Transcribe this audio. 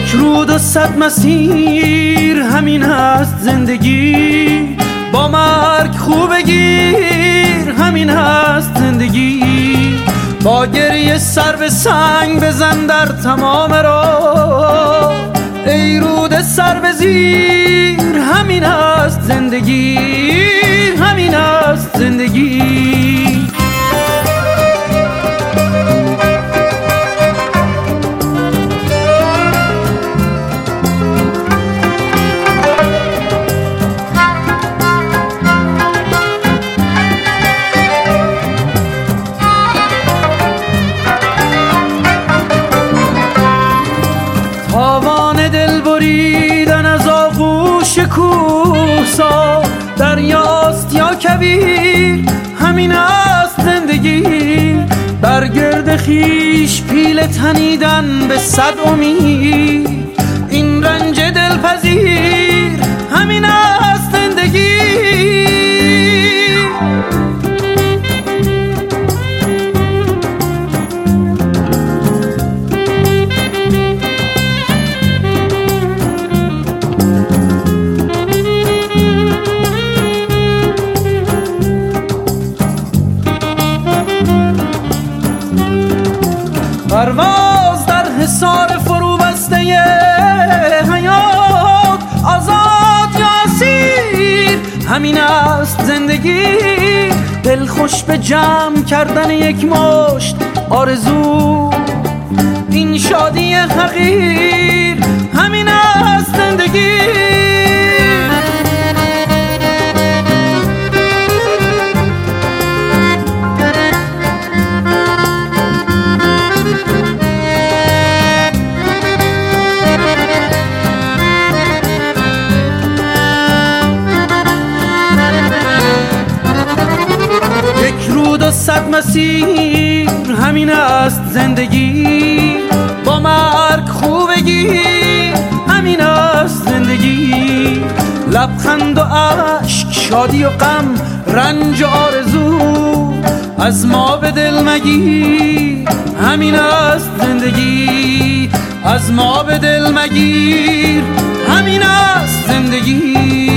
رود و 100 مسیر، همین است زندگی. با مرگ خوب بگیر، همین است زندگی. با گریه سر به سنگ بزن در تمام راه، ای رود سر به زیر، همین است زندگی، همین است زندگی. تاوان دل بریدن از آغوش کوهسار، دریاست یا کویر، همین است زندگی. بر گرد خویش پیله تنیدن به 100 امید، این رنج دلپذیر، همین است زندگی. پرواز در حصار فرو بسته حیات، آزاد یا اسیر، همین است زندگی. دل خوش به جمع کردن یک مشت آرزو، این شادی حقیر، همین است زندگی. رود و 100 مسیر، همین است زندگی. با مرگ خوب بگیر، همین است زندگی. لبخند و اشک، شادی و غم، رنج و آرزو، از ما به دل مگیر، همین است زندگی. از ما به دل مگیر، همین است زندگی.